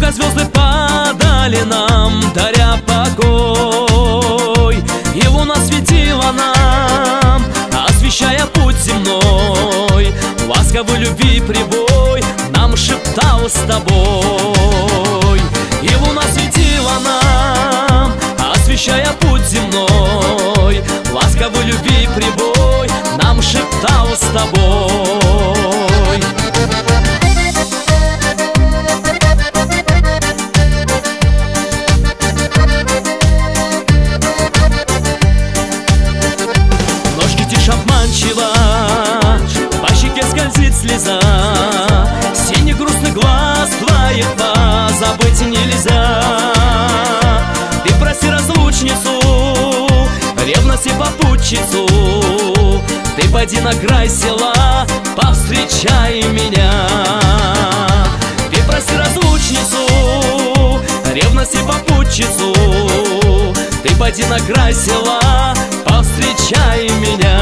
Когда звезды падали нам, даря покой, и луна светила нам, освещая путь земной. Ласковый любви прибой нам шептал с тобой. И луна светила нам, освещая путь земной. Ласковый любви прибой нам шептал с тобой. Ножки тишь обманчиво, по щеке скользит слеза. Синий грустный глаз твоих позабыть нельзя. Ты прости разлучницу, ревность и попутчицу. Ты пойди на край села, повстречай меня. Ты прости разлучницу, ревность и попутчицу. Ты пойди на край села, повстречай меня.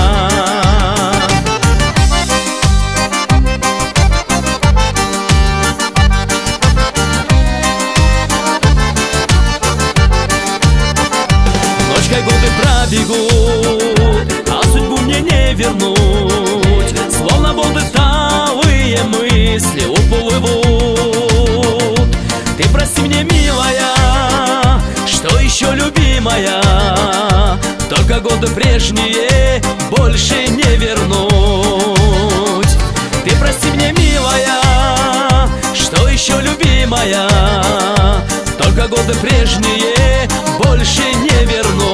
Ночкой годы пробегут, а судьбу мне не вернуть. Словно воды талые мысли уплывут. Ты прости мне, милая, что еще любимая. Только годы прежние больше не вернуть. Ты прости мне, милая, что еще любимая. Только годы прежние больше не вернуть.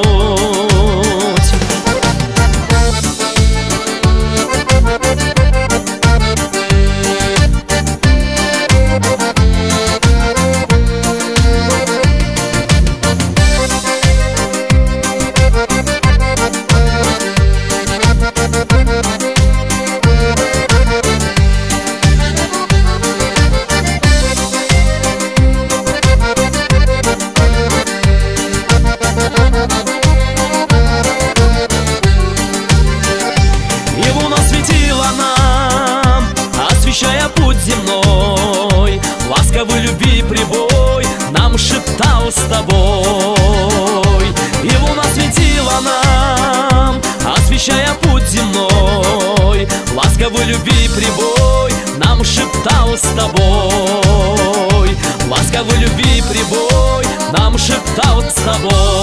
Освещая путь земной, ласковый любви прибой нам шептал с тобой. И луна светила нам, освещая путь земной. Ласковый любви прибой нам шептал с тобой. Ласковый любви прибой нам шептал с тобой.